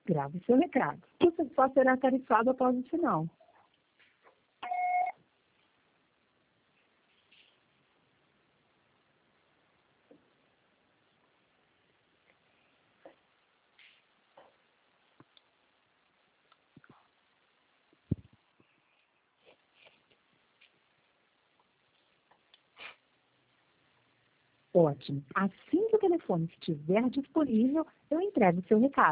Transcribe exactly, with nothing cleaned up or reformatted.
Grave seu recado. O seu só será tarifado após o sinal. Ótimo. Assim que o telefone estiver disponível, eu entrego o seu recado.